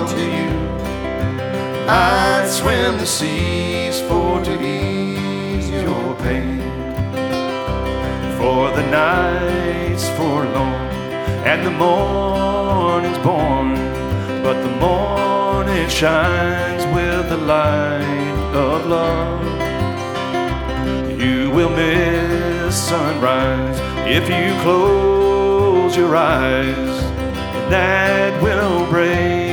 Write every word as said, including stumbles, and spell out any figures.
belong to you. I'd swim the seas for to ease your pain. For the night's forlorn and the morning's born, but the morning shines with the light of love. You will miss sunrise if you close your eyes, and that will break